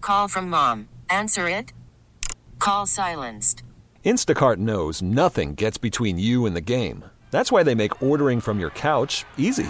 Call from mom. Answer it. Call silenced. Instacart knows nothing gets between you and the game. That's why they make ordering from your couch easy.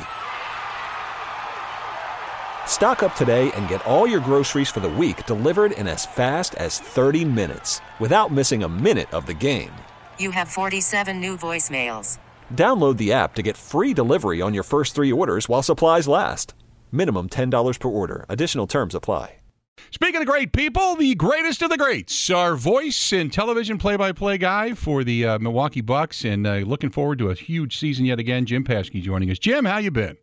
Stock up today and get all your groceries for the week delivered in as fast as 30 minutes without missing a minute of the game. You have 47 new voicemails. Download the app to get free delivery on your first 3 orders while supplies last. Minimum $10 per order. Additional terms apply. Speaking of great people, the greatest of the greats, our voice and television play-by-play guy for the Milwaukee Bucks, and looking forward to a huge season yet again, Jim Paschke joining us. Jim, how you been?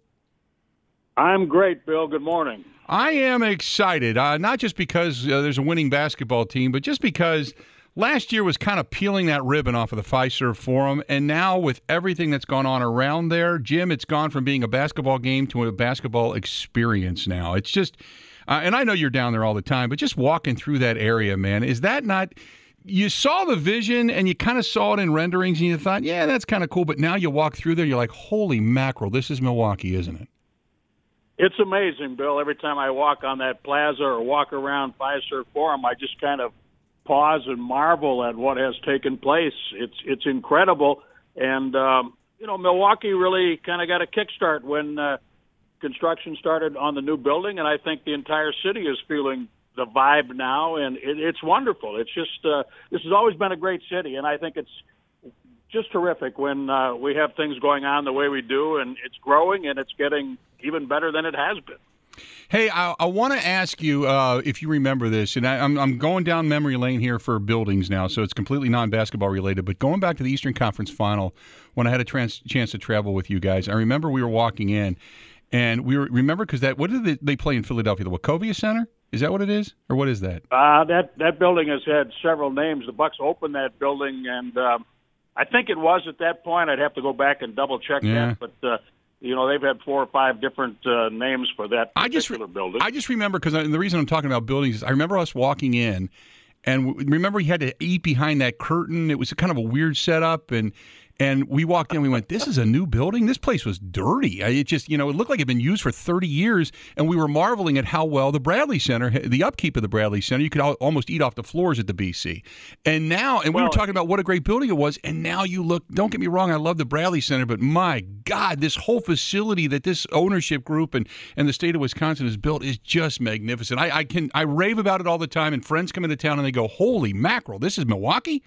I'm great, Bill. Good morning. I am excited, not just because there's a winning basketball team, but just because last year was kind of peeling that ribbon off of the Fiserv Forum, and now with everything that's gone on around there, Jim, it's gone from being a basketball game to a basketball experience now. It's just, and I know you're down there all the time, but just walking through that area, man, is that not... You saw the vision and you kind of saw it in renderings and you thought, yeah, that's kind of cool, but now you walk through there, you're like, holy mackerel, this is Milwaukee, isn't it? It's amazing, Bill. Every time I walk on that plaza or walk around Fiserv Forum, I just kind of pause and marvel at what has taken place. It's incredible. And, Milwaukee really kind of got a kickstart when construction started on the new building, and I think the entire city is feeling the vibe now, and it's wonderful. It's just this has always been a great city, and I think it's just terrific when we have things going on the way we do, and it's growing, and it's getting even better than it has been. Hey, I want to ask you if you remember this, and I'm going down memory lane here for buildings now, so it's completely non-basketball related, but going back to the Eastern Conference Final, when I had a chance to travel with you guys, I remember we were walking in, and remember because what did they play in Philadelphia, the Wachovia Center? Is that what it is, or what is that? That building has had several names. The Bucks opened that building, and I think it was at that point. I'd have to go back and double-check that, but they've had 4 or 5 different names for that particular building. I just remember, because the reason I'm talking about buildings is I remember us walking in, and remember you had to eat behind that curtain. It was kind of a weird setup, and we walked in, we went, this is a new building? This place was dirty. It just, it looked like it had been used for 30 years, and we were marveling at how well the Bradley Center, the upkeep of the Bradley Center, you could almost eat off the floors at the BC. And now, we were talking about what a great building it was, and now you look, don't get me wrong, I love the Bradley Center, but my God, this whole facility that this ownership group and the state of Wisconsin has built is just magnificent. I rave about it all the time, and friends come into town and they go, holy mackerel, this is Milwaukee?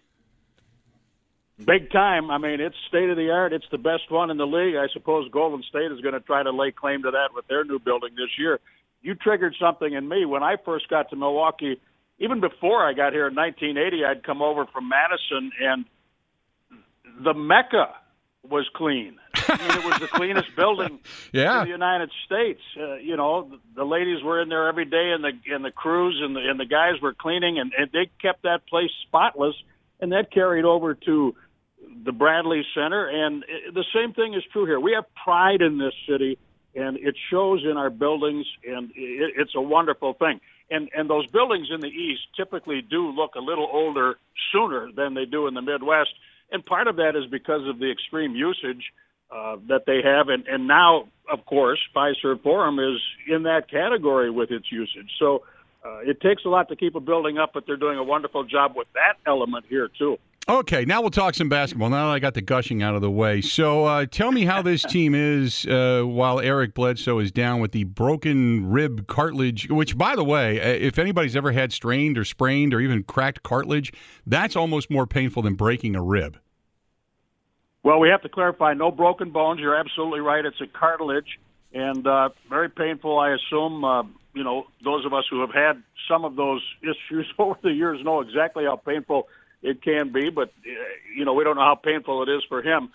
Big time. I mean, it's state-of-the-art. It's the best one in the league. I suppose Golden State is going to try to lay claim to that with their new building this year. You triggered something in me. When I first got to Milwaukee, even before I got here in 1980, I'd come over from Madison, and the Mecca was clean. I mean, it was the cleanest building in the United States. The ladies were in there every day, and the crews and the guys were cleaning, and they kept that place spotless, and that carried over to the Bradley Center, and the same thing is true here. We have pride in this city, and it shows in our buildings, and it's a wonderful thing. And those buildings in the East typically do look a little older sooner than they do in the Midwest, and part of that is because of the extreme usage that they have, and now, of course, Fiserv Forum is in that category with its usage. So it takes a lot to keep a building up, but they're doing a wonderful job with that element here, too. Okay, now we'll talk some basketball. Now that I got the gushing out of the way. So tell me how this team is while Eric Bledsoe is down with the broken rib cartilage, which, by the way, if anybody's ever had strained or sprained or even cracked cartilage, that's almost more painful than breaking a rib. Well, we have to clarify, no broken bones. You're absolutely right. It's a cartilage, and very painful, I assume. Those of us who have had some of those issues over the years know exactly how painful it can be, but, we don't know how painful it is for him.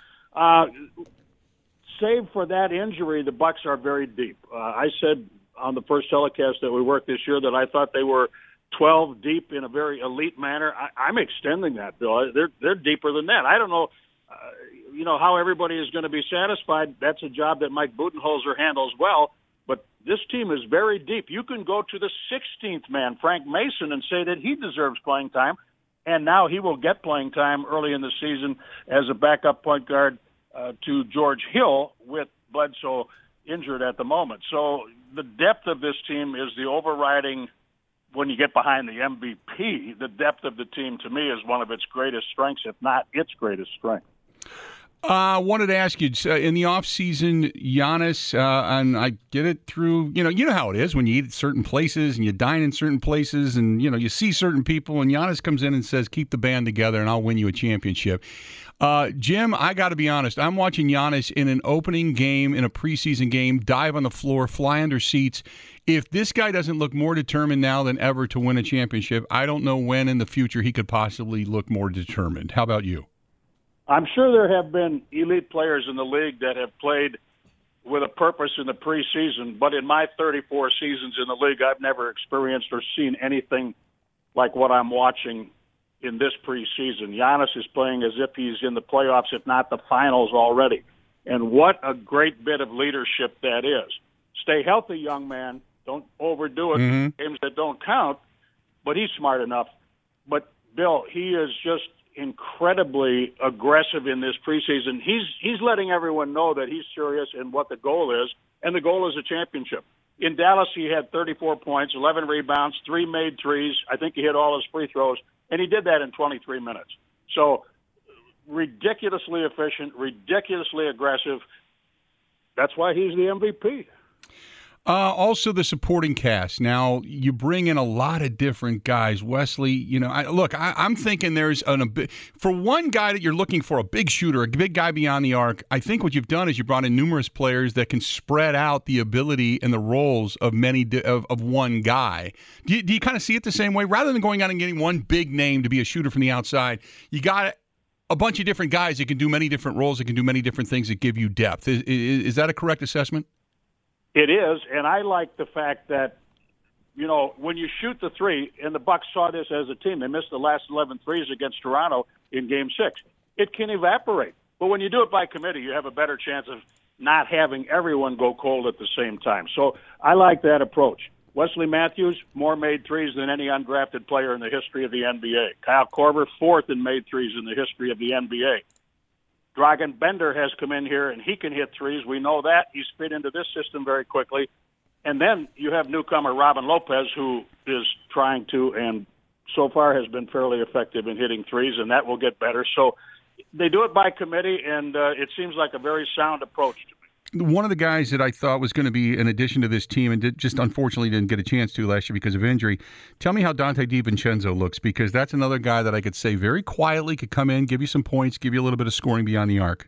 Save for that injury, the Bucks are very deep. I said on the first telecast that we worked this year that I thought they were 12 deep in a very elite manner. I'm extending that, Bill. They're deeper than that. I don't know, how everybody is going to be satisfied. That's a job that Mike Budenholzer handles well, but this team is very deep. You can go to the 16th man, Frank Mason, and say that he deserves playing time. And now he will get playing time early in the season as a backup point guard to George Hill with Bledsoe injured at the moment. So the depth of this team is the overriding when you get behind the MVP, the depth of the team, to me, is one of its greatest strengths, if not its greatest strength. I wanted to ask you, in the offseason, Giannis, and I get it through, you know how it is when you eat at certain places and you dine in certain places and, you see certain people, and Giannis comes in and says, keep the band together and I'll win you a championship. Jim, I got to be honest, I'm watching Giannis in an opening game, in a preseason game, dive on the floor, fly under seats. If this guy doesn't look more determined now than ever to win a championship, I don't know when in the future he could possibly look more determined. How about you? I'm sure there have been elite players in the league that have played with a purpose in the preseason, but in my 34 seasons in the league, I've never experienced or seen anything like what I'm watching in this preseason. Giannis is playing as if he's in the playoffs, if not the finals already. And what a great bit of leadership that is. Stay healthy, young man. Don't overdo it. Games that don't count, but he's smart enough. But, Bill, he is just incredibly aggressive in this preseason. He's letting everyone know that he's serious and what the goal is, and the goal is a championship. In Dallas, he had 34 points, 11 rebounds, 3 made threes. I think he hit all his free throws, and he did that in 23 minutes. So ridiculously efficient, ridiculously aggressive. That's why he's the MVP. Also, the supporting cast. Now, you bring in a lot of different guys. Wesley, I'm thinking there's for one guy that you're looking for, a big shooter, a big guy beyond the arc. I think what you've done is you brought in numerous players that can spread out the ability and the roles of of one guy. Do you kind of see it the same way? Rather than going out and getting one big name to be a shooter from the outside, you got a bunch of different guys that can do many different roles, that can do many different things that give you depth. Is that a correct assessment? It is, and I like the fact that, when you shoot the three, and the Bucks saw this as a team, they missed the last 11 threes against Toronto in Game 6. It can evaporate. But when you do it by committee, you have a better chance of not having everyone go cold at the same time. So I like that approach. Wesley Matthews, more made threes than any undrafted player in the history of the NBA. Kyle Korver, 4th in made threes in the history of the NBA. Dragan Bender has come in here, and he can hit threes. We know that. He's fit into this system very quickly. And then you have newcomer Robin Lopez, who is trying to, and so far has been fairly effective in hitting threes, and that will get better. So they do it by committee, and it seems like a very sound approach to me. One of the guys that I thought was going to be an addition to this team and just unfortunately didn't get a chance to last year because of injury. Tell me how Donte DiVincenzo looks, because that's another guy that I could say very quietly could come in, give you some points, give you a little bit of scoring beyond the arc.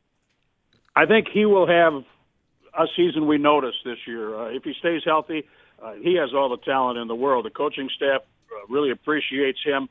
I think he will have a season we noticed this year. If he stays healthy, he has all the talent in the world. The coaching staff really appreciates him.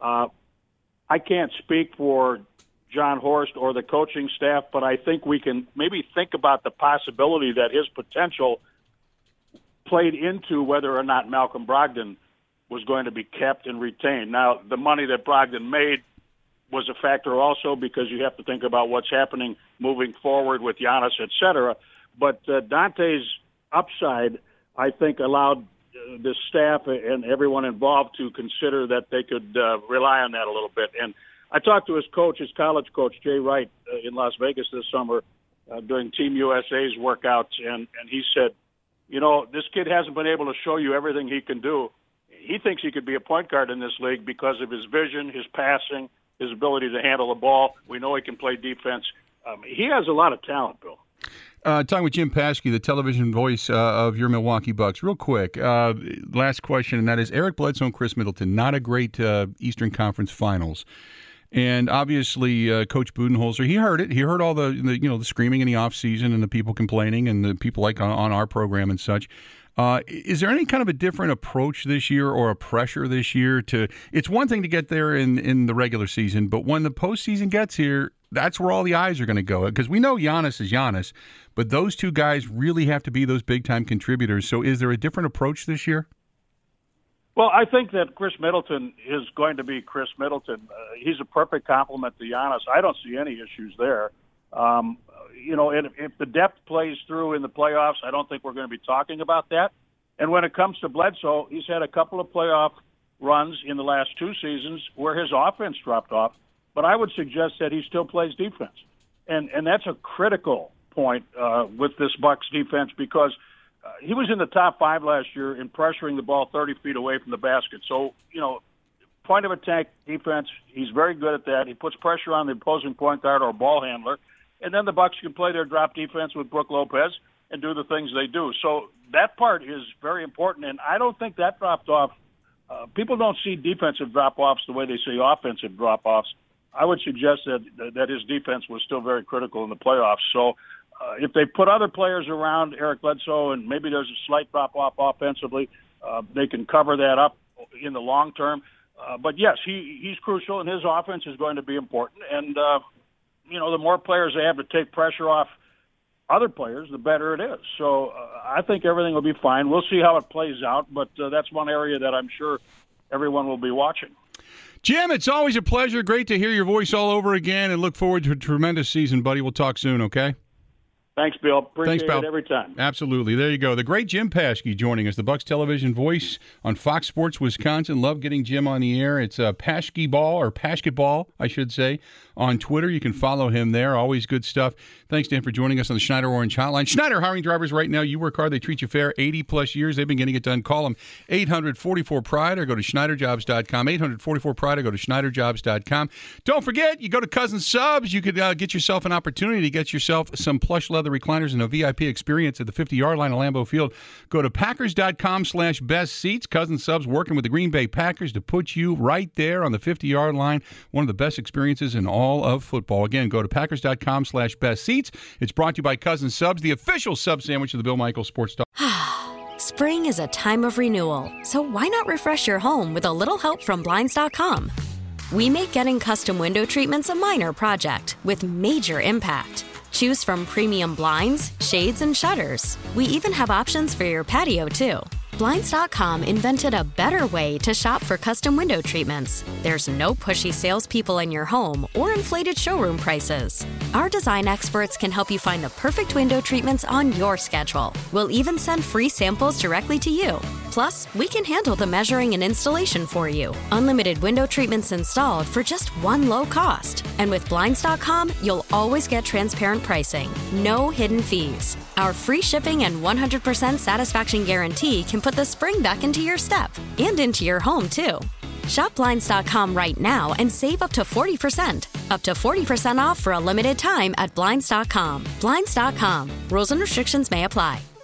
I can't speak for John Horst or the coaching staff, but I think we can maybe think about the possibility that his potential played into whether or not Malcolm Brogdon was going to be kept and retained. Now, the money that Brogdon made was a factor also, because you have to think about what's happening moving forward with Giannis, et cetera. But Dante's upside, I think, allowed the staff and everyone involved to consider that they could rely on that a little bit. And I talked to his coach, his college coach, Jay Wright, in Las Vegas this summer during Team USA's workouts, and he said, this kid hasn't been able to show you everything he can do. He thinks he could be a point guard in this league because of his vision, his passing, his ability to handle the ball. We know he can play defense. He has a lot of talent, Bill. Talking with Jim Paschke, the television voice of your Milwaukee Bucks. Real quick, last question, and that is Eric Bledsoe and Chris Middleton. Not a great Eastern Conference Finals. And obviously, Coach Budenholzer, he heard it. He heard all the screaming in the offseason and the people complaining and the people like on our program and such. Is there any kind of a different approach this year or a pressure this year to? It's one thing to get there in the regular season, but when the postseason gets here, that's where all the eyes are going to go. Because we know Giannis is Giannis, but those two guys really have to be those big-time contributors. So is there a different approach this year? Well, I think that Chris Middleton is going to be Chris Middleton. He's a perfect complement to Giannis. I don't see any issues there. If the depth plays through in the playoffs, I don't think we're going to be talking about that. And when it comes to Bledsoe, he's had a couple of playoff runs in the last 2 seasons where his offense dropped off. But I would suggest that he still plays defense. And that's a critical point with this Bucks defense, because he was in the top 5 last year in pressuring the ball 30 feet away from the basket. So, point of attack defense, he's very good at that. He puts pressure on the opposing point guard or ball handler. And then the Bucks can play their drop defense with Brook Lopez and do the things they do. So that part is very important, and I don't think that dropped off. People don't see defensive drop-offs the way they see offensive drop-offs. I would suggest that his defense was still very critical in the playoffs. So if they put other players around Eric Bledsoe and maybe there's a slight drop-off offensively, they can cover that up in the long term. But, yes, he's crucial, and his offense is going to be important. And, the more players they have to take pressure off other players, the better it is. So I think everything will be fine. We'll see how it plays out, but that's one area that I'm sure everyone will be watching. Jim, it's always a pleasure. Great to hear your voice all over again, and look forward to a tremendous season, buddy. We'll talk soon, okay? Thanks, Bill. Appreciate it every time. Absolutely. There you go. The great Jim Paschke joining us, the Bucks television voice on Fox Sports Wisconsin. Love getting Jim on the air. It's Paschke Ball, or Paschkeball, I should say, on Twitter. You can follow him there. Always good stuff. Thanks, Dan, for joining us on the Schneider Orange Hotline. Schneider hiring drivers right now. You work hard. They treat you fair. 80-plus years. They've been getting it done. Call them 800-44-PRIDE or go to SchneiderJobs.com. 800-44-PRIDE or go to SchneiderJobs.com. Don't forget, you go to Cousins Subs. You could get yourself an opportunity to get yourself some plush leather recliners and a VIP experience at the 50-yard line of Lambeau Field. Go to Packers.com/best seats. Cousins Subs working with the Green Bay Packers to put you right there on the 50-yard line. One of the best experiences in all of football. Again, go to Packers.com/best seats. It's brought to you by Cousins Subs, the official sub sandwich of the Bill Michaels Sports Talk. Spring is a time of renewal, so why not refresh your home with a little help from Blinds.com? We make getting custom window treatments a minor project with major impact. Choose from premium blinds, shades, and shutters. We even have options for your patio, too. Blinds.com invented a better way to shop for custom window treatments. There's no pushy salespeople in your home or inflated showroom prices. Our design experts can help you find the perfect window treatments on your schedule. We'll even send free samples directly to you. Plus, we can handle the measuring and installation for you. Unlimited window treatments installed for just one low cost. And with Blinds.com, you'll always get transparent pricing. No hidden fees. Our free shipping and 100% satisfaction guarantee can put the spring back into your step and into your home, too. Shop Blinds.com right now and save up to 40%. Up to 40% off for a limited time at Blinds.com. Blinds.com. Rules and restrictions may apply.